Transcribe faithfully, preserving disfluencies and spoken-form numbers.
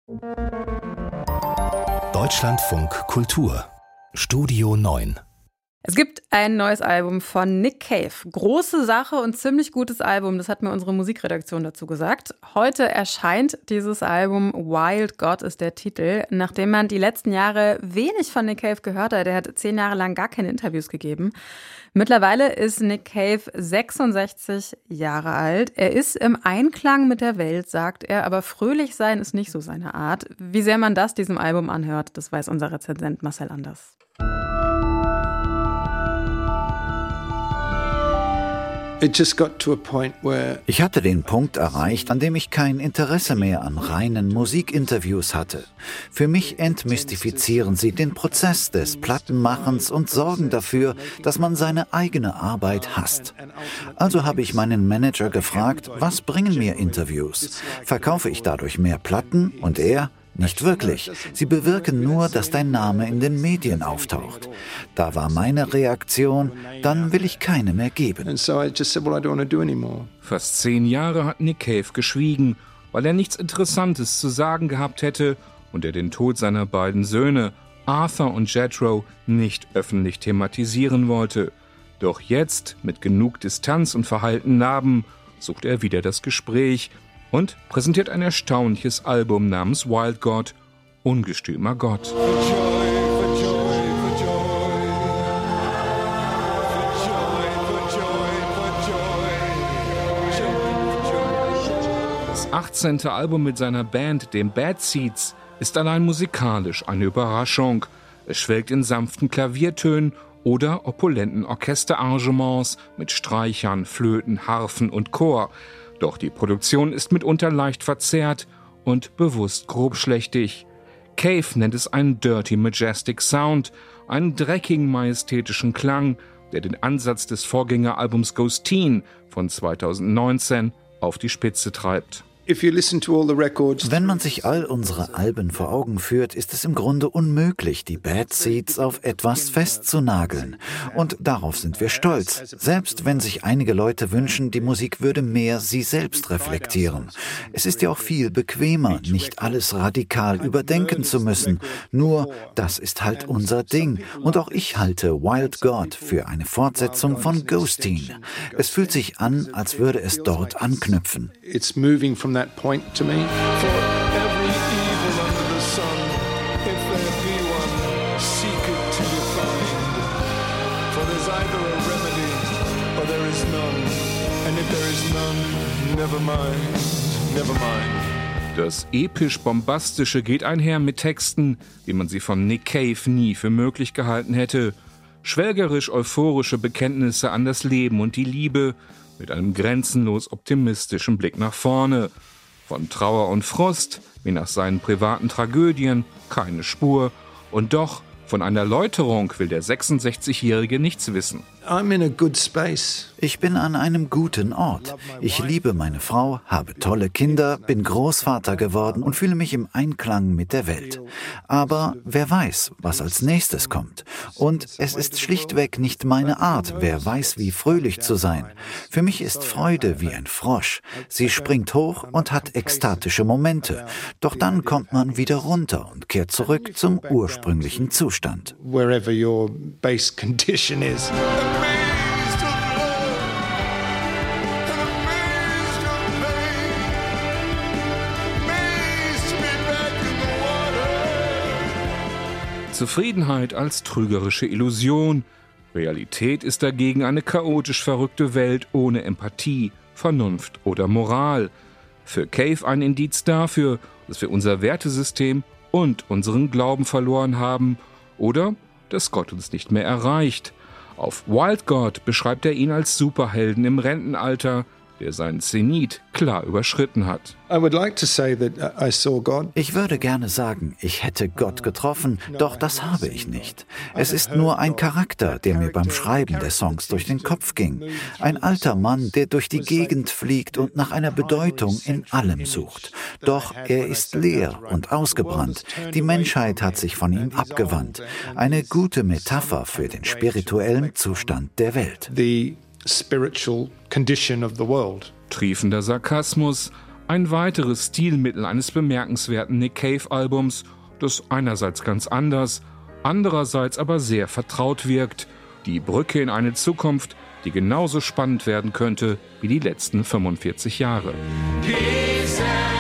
Deutschlandfunk Kultur Studio neun. Es gibt ein neues Album von Nick Cave. Große Sache und ziemlich gutes Album, das hat mir unsere Musikredaktion dazu gesagt. Heute erscheint dieses Album, Wild God ist der Titel, nachdem man die letzten Jahre wenig von Nick Cave gehört hat. Er hat zehn Jahre lang gar keine Interviews gegeben. Mittlerweile ist Nick Cave sechsundsechzig Jahre alt. Er ist im Einklang mit der Welt, sagt er, aber fröhlich sein ist nicht so seine Art. Wie sehr man das diesem Album anhört, das weiß unser Rezensent Marcel Anders. Ich hatte den Punkt erreicht, an dem ich kein Interesse mehr an reinen Musikinterviews hatte. Für mich entmystifizieren sie den Prozess des Plattenmachens und sorgen dafür, dass man seine eigene Arbeit hasst. Also habe ich meinen Manager gefragt, was bringen mir Interviews? Verkaufe ich dadurch mehr Platten? Und er: Nicht wirklich. Sie bewirken nur, dass dein Name in den Medien auftaucht. Da war meine Reaktion, dann will ich keine mehr geben. Fast zehn Jahre hat Nick Cave geschwiegen, weil er nichts Interessantes zu sagen gehabt hätte und er den Tod seiner beiden Söhne, Arthur und Jethro, nicht öffentlich thematisieren wollte. Doch jetzt, mit genug Distanz und verheilten Narben, sucht er wieder das Gespräch und präsentiert ein erstaunliches Album namens Wild God, ungestümer Gott. Das achtzehnte Album mit seiner Band, den Bad Seeds, ist allein musikalisch eine Überraschung. Es schwelgt in sanften Klaviertönen oder opulenten Orchesterarrangements mit Streichern, Flöten, Harfen und Chor. Doch die Produktion ist mitunter leicht verzerrt und bewusst grobschlächtig. Cave nennt es einen Dirty Majestic Sound, einen dreckigen majestätischen Klang, der den Ansatz des Vorgängeralbums Ghosteen von zweitausendneunzehn auf die Spitze treibt. Wenn man sich all unsere Alben vor Augen führt, ist es im Grunde unmöglich, die Bad Seeds auf etwas festzunageln. Und darauf sind wir stolz, selbst wenn sich einige Leute wünschen, die Musik würde mehr sie selbst reflektieren. Es ist ja auch viel bequemer, nicht alles radikal überdenken zu müssen. Nur, das ist halt unser Ding. Und auch ich halte Wild God für eine Fortsetzung von Ghosteen. Es fühlt sich an, als würde es dort anknüpfen. That point to me. For every evil under the sun, if there be one, seek it to be find. For there's either a remedy or there is none. And if there is none, never mind, never mind. Das episch-bombastische geht einher mit Texten, wie man sie von Nick Cave nie für möglich gehalten hätte. Schwelgerisch-euphorische Bekenntnisse an das Leben und die Liebe, mit einem grenzenlos optimistischen Blick nach vorne. Von Trauer und Frust, wie nach seinen privaten Tragödien, keine Spur. Und doch, von einer Läuterung will der sechsundsechzigjährige nichts wissen. I'm in a good space. Ich bin an einem guten Ort. Ich liebe meine Frau, habe tolle Kinder, bin Großvater geworden und fühle mich im Einklang mit der Welt. Aber wer weiß, was als nächstes kommt. Und es ist schlichtweg nicht meine Art, wer weiß, wie fröhlich zu sein. Für mich ist Freude wie ein Frosch. Sie springt hoch und hat ekstatische Momente. Doch dann kommt man wieder runter und kehrt zurück zum ursprünglichen Zustand. Wherever your base condition is. Zufriedenheit als trügerische Illusion. Realität ist dagegen eine chaotisch verrückte Welt ohne Empathie, Vernunft oder Moral. Für Cave ein Indiz dafür, dass wir unser Wertesystem und unseren Glauben verloren haben oder dass Gott uns nicht mehr erreicht. Auf Wild God beschreibt er ihn als Superhelden im Rentenalter, der seinen Zenit klar überschritten hat. Ich würde gerne sagen, ich hätte Gott getroffen, doch das habe ich nicht. Es ist nur ein Charakter, der mir beim Schreiben der Songs durch den Kopf ging. Ein alter Mann, der durch die Gegend fliegt und nach einer Bedeutung in allem sucht. Doch er ist leer und ausgebrannt. Die Menschheit hat sich von ihm abgewandt. Eine gute Metapher für den spirituellen Zustand der Welt. The spiritual condition of the world. Triefender Sarkasmus, Ein weiteres Stilmittel eines bemerkenswerten Nick Cave-Albums, das einerseits ganz anders, andererseits aber sehr vertraut wirkt. Die Brücke in eine Zukunft, die genauso spannend werden könnte wie die letzten fünfundvierzig Jahre. Peace